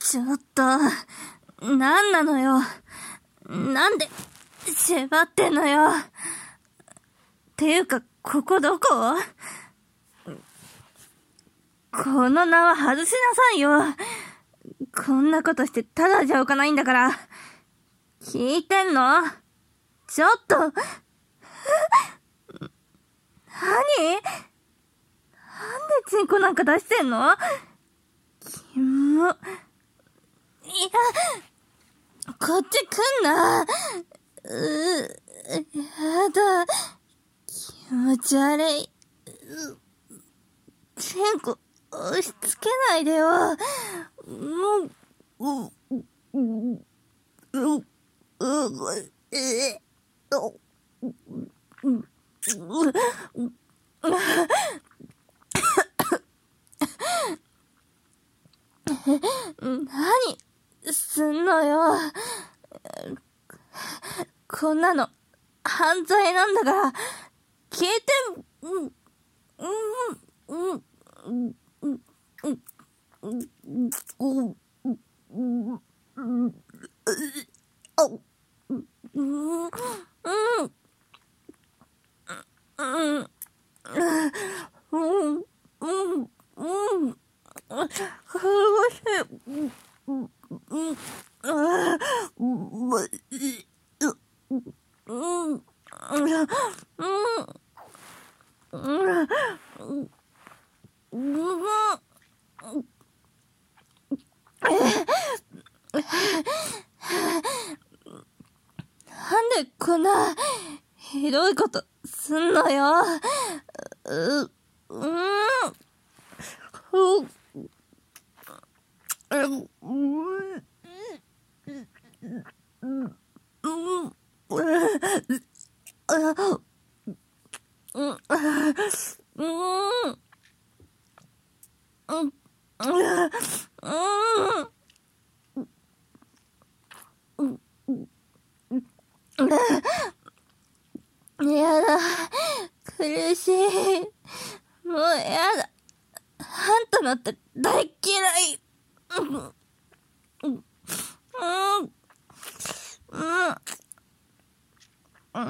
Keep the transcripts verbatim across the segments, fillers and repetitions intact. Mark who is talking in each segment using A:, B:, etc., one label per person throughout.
A: ちょっと、なんなのよ。なんで、縛ってんのよ。ていうか、ここどこ？この縄外しなさいよ。こんなことしてただじゃおかないんだから。聞いてんの？ちょっと。何？なんでチンコなんか出してんの？キモ。いや、こっち来んな。う、やだ。気持ち悪い。チンコ、押し付けないでよ。もう、う、う、う、う、う、え、お、う、う、う、何すんのよ。こんなの犯罪なんだから聞いて。うんうんうんうんうんうんなんでこんなひどいことすんのよ。う、うーん。う、う、うん。やだ。苦しい。もうやだ。あんたなんて大嫌い。うん。うん。うん。うん。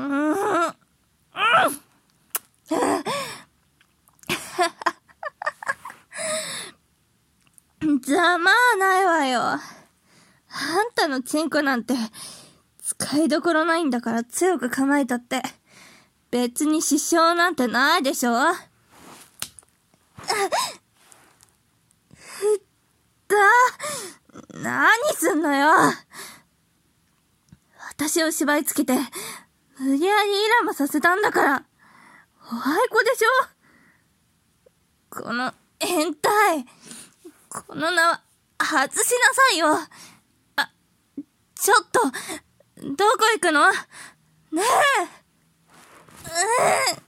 A: ざまあないわよ。あんたのチンコなんて使いどころないんだから強く構えたって別に支障なんてないでしょ。ふった何すんのよ。私を縛り付けて無理やりイラもさせたんだから。おあいこでしょ。この変態、この縄外しなさいよ。あ、ちょっとどこ行くの？ねえ。うん。